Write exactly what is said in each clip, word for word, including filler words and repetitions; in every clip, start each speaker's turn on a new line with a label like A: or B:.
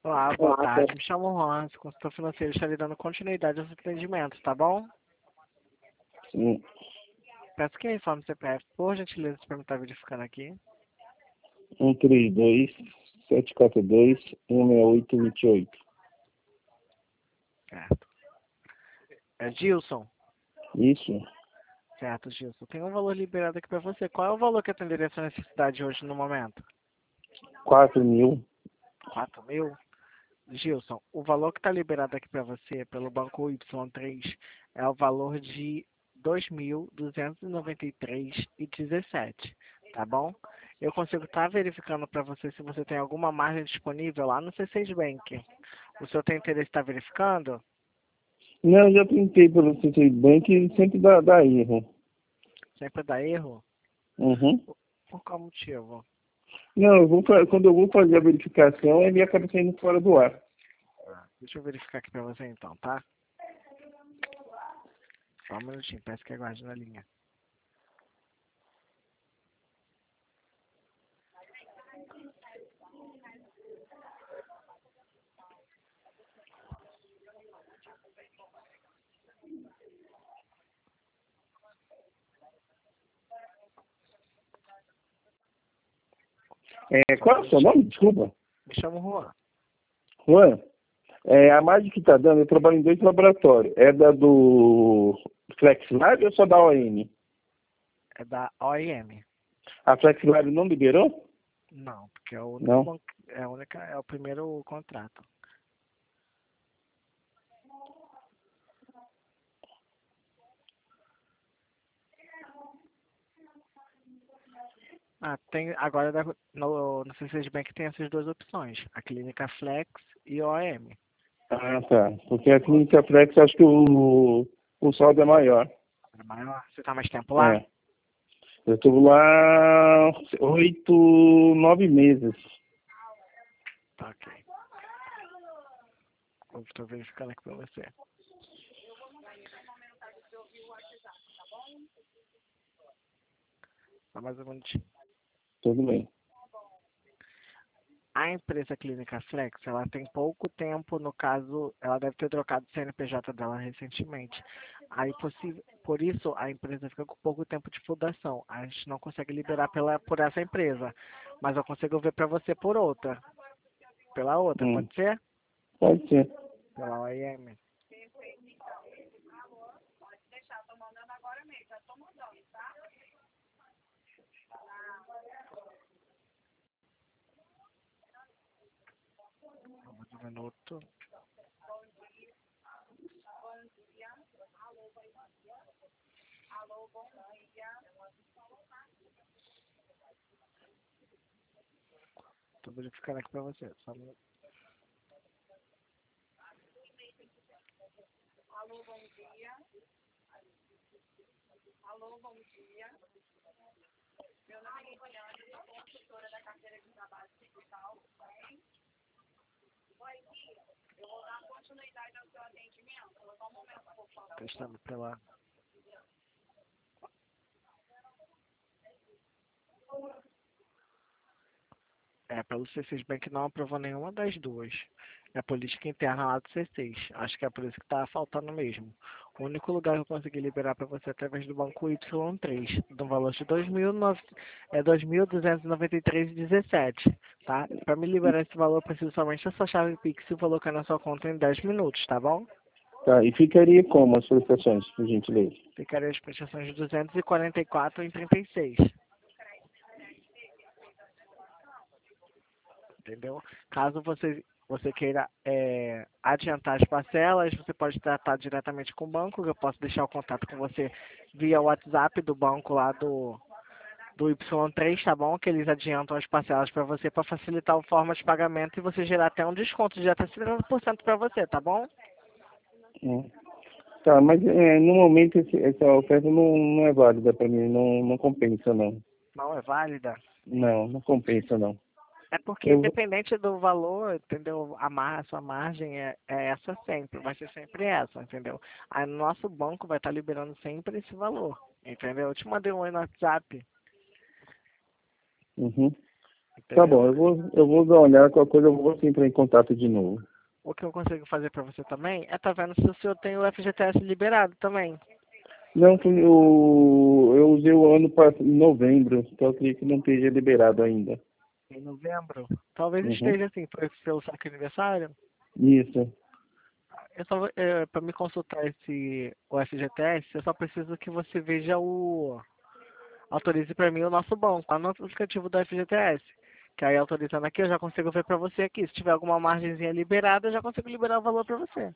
A: Olá, boa tarde. Me chamo Juan, sou consultor financeiro, está lhe dando continuidade aos atendimentos, tá bom?
B: Sim.
A: Peço que me informe o C P F, por gentileza, para me estar verificando aqui.
B: um três dois, sete quatro dois, um seis oito dois oito.
A: Certo. É Gilson?
B: Isso.
A: Certo, Gilson. Tem um valor liberado aqui para você. Qual é o valor que atenderia a sua necessidade hoje no momento?
B: quatro mil.
A: quatro mil? Gilson, o valor que está liberado aqui para você pelo banco Y três é o valor de dois mil duzentos e noventa e três reais e dezessete centavos, tá bom? Eu consigo estar verificando para você se você tem alguma margem disponível lá no C seis Bank. O senhor tem interesse em estar verificando?
B: Não, eu já tentei pelo C C Bank e sempre dá, dá erro.
A: Sempre dá erro?
B: Uhum.
A: Por qual motivo?
B: Não, eu vou, fa- quando eu vou fazer a verificação, ele acaba saindo fora do ar.
A: Deixa eu verificar aqui para você então, tá? Só um minutinho, peço que aguarde na linha.
B: É, qual é o seu nome? Desculpa.
A: Me chamo Juan.
B: Juan, é, a margem que está dando, eu trabalho em dois laboratórios. É da do FlexLab ou só da O M?
A: É da O I M.
B: A FlexLab não liberou?
A: Não, porque é o único
B: Não.
A: banco, é a única, é o primeiro contrato. Ah, tem, agora da- no, no C seis Bank tem essas duas opções, a clínica Flex e O I M.
B: Ah, tá. Porque a clínica Flex, acho que o, o saldo é maior.
A: É maior. Você tá mais tempo lá?
B: É. Eu estou lá oito, nove meses.
A: Tá, ok. Eu estou verificando aqui pra você. Só mais um minutinho.
B: Tudo bem.
A: A empresa Clínica Flex, ela tem pouco tempo, no caso, ela deve ter trocado o C N P J dela recentemente. Aí, possi- por isso, a empresa fica com pouco tempo de fundação. A gente não consegue liberar pela, por essa empresa, mas eu consigo ver para você por outra. Pela outra,
B: Hum,
A: pode ser?
B: pode ser.
A: Pela O I M. Vamos um minuto. Estou verificando aqui para você. Só um minuto. Testando pela... É, pelo C seis Bank não aprovou nenhuma das duas. É a política interna lá do C seis. Acho que é por isso que está faltando mesmo. O único lugar que eu consegui liberar para você é através do banco Y três, do valor de dois mil duzentos e noventa e três reais e dezessete centavos, tá? Para me liberar esse valor, eu preciso somente da sua chave Pix e vou colocar na sua conta em dez minutos, tá bom?
B: Tá, e ficaria como as prestações, por gentileza?
A: Ficaria as prestações de duzentos e quarenta e quatro reais e trinta e seis centavos. Entendeu? Caso você, você queira é, adiantar as parcelas, você pode tratar diretamente com o banco. Eu posso deixar o contato com você via WhatsApp do banco lá do, do Y três, tá bom? Que eles adiantam as parcelas para você para facilitar a forma de pagamento e você gerar até um desconto de até setenta por cento para você, tá bom?
B: Hum. Tá, mas é, no momento esse- essa oferta não, não é válida para mim, não, não compensa não.
A: Não é válida?
B: Não, não compensa não.
A: É porque
B: Eu, vou-
A: independente do valor, entendeu? A, mar, a sua margem é, é essa sempre, vai ser sempre essa, entendeu? Aí no nosso banco vai estar liberando sempre esse valor, entendeu? Eu te mandei um oi no WhatsApp,
B: uhum. Tá bom,
A: entendeu?
B: eu vou, eu vou dar uma olhada, qualquer coisa eu vou assim, entrar em contato de novo.
A: O que eu consigo fazer para você também é tá vendo se o senhor tem o F G T S liberado também.
B: Não, foi o- eu usei o ano passado, em novembro, então eu creio que não esteja liberado ainda.
A: Em novembro. Talvez
B: Uhum.
A: esteja assim, por pelo seu aniversário.
B: Isso.
A: Eu só, é, para me consultar esse o F G T S, eu só preciso que você veja o autorize para mim o nosso banco, lá no aplicativo do F G T S. Que aí autorizando aqui, eu já consigo ver para você aqui. Se tiver alguma margenzinha liberada, eu já consigo liberar o valor para você.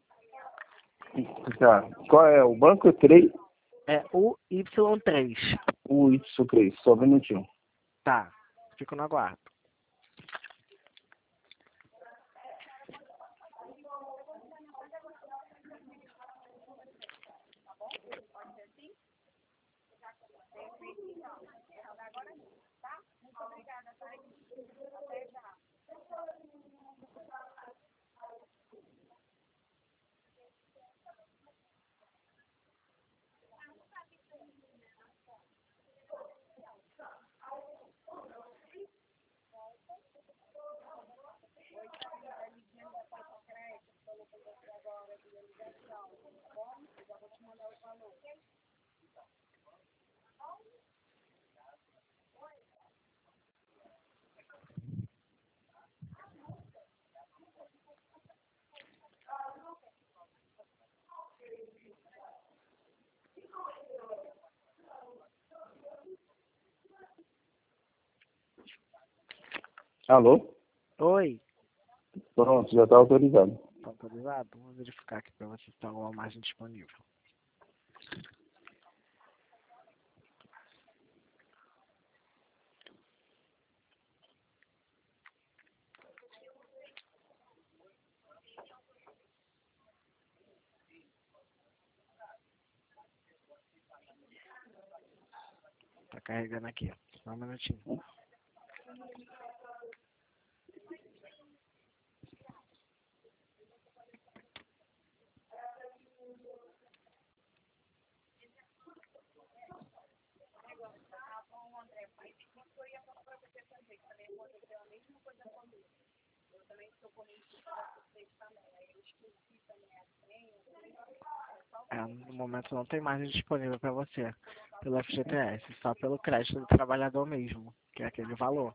B: Tá. Qual é? O banco três?
A: É o Y três.
B: O Y três, só um minutinho.
A: Tá. Fico no aguardo.
B: Alô?
A: Oi.
B: Pronto, já está autorizado.
A: Tá autorizado? Vamos verificar aqui para você se tem alguma margem disponível. Tá carregando aqui. Só um minutinho. É, no momento não tem margem disponível para você pelo F G T S, só pelo crédito do trabalhador mesmo, que é aquele valor.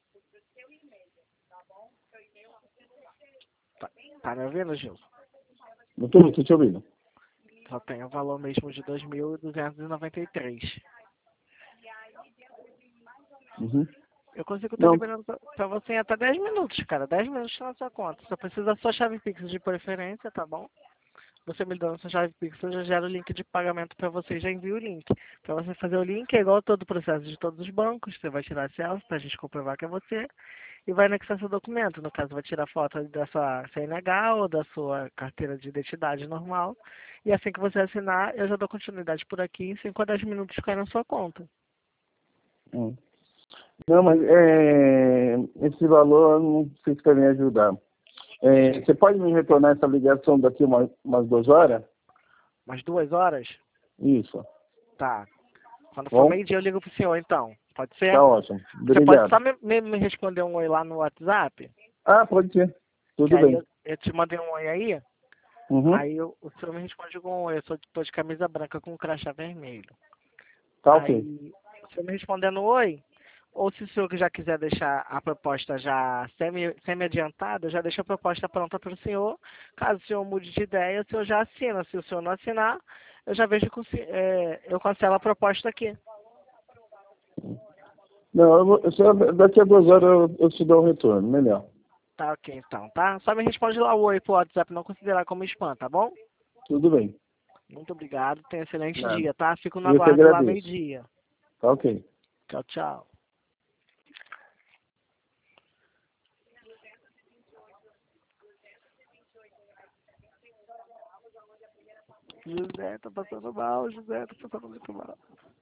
A: Tá, tá me ouvindo, Gil?
B: Não estou te ouvindo.
A: Só tem o valor mesmo de dois mil duzentos e e noventa e três.
B: Uhum.
A: Eu consigo estar
B: Não,
A: liberando pra pra você em até dez minutos, cara. Dez minutos na sua conta. Só precisa da sua chave Pix de preferência, tá bom? Você me dando sua chave Pix, eu já gero o link de pagamento para você, já envio o link. Para você fazer o link é igual todo o processo de todos os bancos, você vai tirar a selfie para a gente comprovar que é você e vai anexar seu documento. No caso, vai tirar foto da sua C N H ou da sua carteira de identidade normal. E assim que você assinar, eu já dou continuidade por aqui, em cinco a dez minutos cai na sua conta.
B: hum. Não, mas é, esse valor eu não sei se vai me ajudar. É, você pode me retornar essa ligação daqui uma, umas duas horas?
A: Umas duas horas?
B: Isso.
A: Tá. Quando for
B: Bom,
A: meio-dia eu ligo pro senhor, então. Pode ser?
B: tá ótimo.
A: Você pode
B: Obrigado.
A: só me, me, me responder um oi lá no WhatsApp?
B: Ah, pode ser.
A: Que
B: Tudo
A: aí
B: bem.
A: eu, eu te mandei um oi aí.
B: Uhum.
A: Aí eu, o senhor me responde com um oi. Eu sou, tô de camisa branca com crachá vermelho.
B: Tá ok.
A: Aí, o senhor me respondendo oi, ou se o senhor já quiser deixar a proposta já semi, semi-adiantada, eu já deixo a proposta pronta para o senhor. Caso o senhor mude de ideia, o senhor já assina. Se o senhor não assinar, eu já vejo que o se- é, eu cancelo a proposta aqui.
B: Não, eu vou, eu só- daqui a duas horas eu, eu te dou um retorno, melhor.
A: Tá ok, então, tá? Só me responde lá o oi pro WhatsApp, não considerar como spam, tá bom?
B: Tudo bem.
A: Muito obrigado, tenha um excelente
B: Nada.
A: dia, tá? Fico no
B: Eu que
A: aguardo lá
B: agradeço.
A: meio-dia.
B: Tá ok.
A: Tchau, tchau. José, tá passando mal, José, tá passando muito mal.